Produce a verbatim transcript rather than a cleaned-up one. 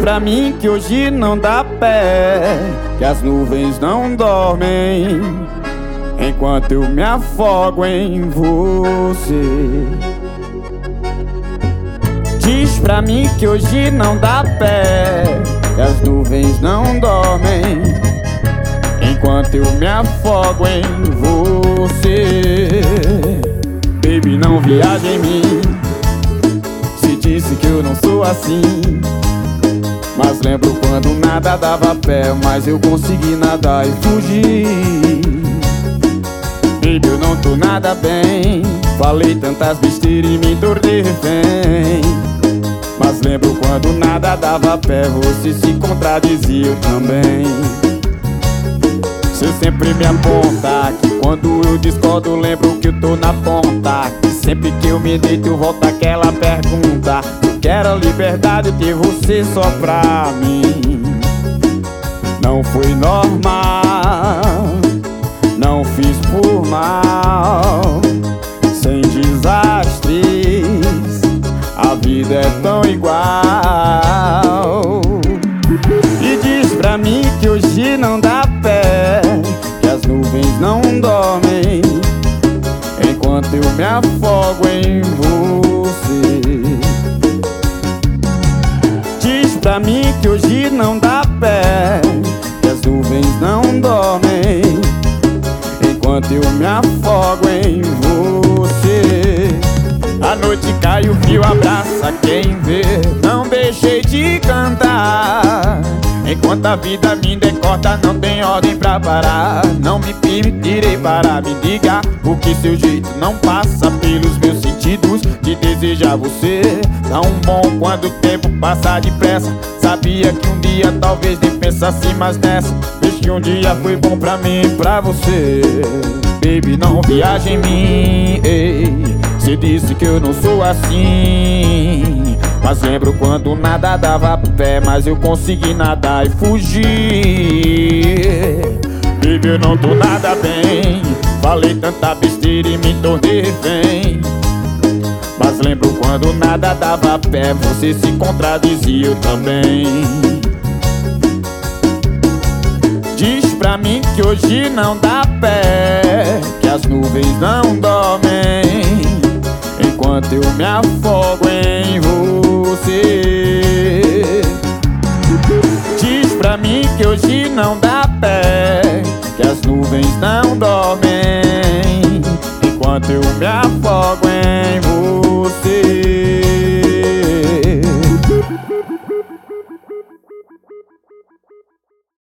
pra mim que hoje não dá pé, que as nuvens não dormem enquanto eu me afogo em você. Diz pra mim que hoje não dá pé, que as nuvens não dormem enquanto eu me afogo em você. Baby, não viaja em mim, se disse que eu não sou assim. Mas lembro quando nada dava pé, mas eu consegui nadar e fugir. Baby, eu não tô nada bem, falei tantas besteiras e me tornei refém. Mas lembro quando nada dava pé, você se contradizia, eu também. Você sempre me aponta, que quando eu discordo lembro que eu tô na ponta. Que sempre que eu me deito eu volto aquela pergunta: eu quero a liberdade de ter você só pra mim. Não foi normal, não fiz por mal, sem desastres, a vida é tão igual. E diz pra mim que hoje não dá pé, que as nuvens não dormem enquanto eu me afogo em você. Diz pra mim que hoje não dá pé, que as nuvens não dormem enquanto eu me afogo em você. A noite cai, o frio abraça quem vê, não deixei de cantar. Enquanto a vida me decorta, não tem ordem pra parar. Não me permitirei parar, me diga por que seu jeito não passa pelos meus sentidos de desejar você. Tão bom quando o tempo passa depressa, sabia que um dia talvez nem pensasse mais nessa. Vejo que um dia foi bom pra mim e pra você. Baby, não viaja em mim, ei. Cê disse que eu não sou assim, mas lembro quando nada dava pé, mas eu consegui nadar e fugir. Baby, eu não tô nada bem, falei tanta besteira e me tornei refém. Mas lembro quando nada dava pé, você se contradizia, eu também. Diz pra mim que hoje não dá pé, que as nuvens não dormem enquanto eu me afogo em você. Diz pra mim que hoje não dá pé, que as nuvens não dormem enquanto eu me afogo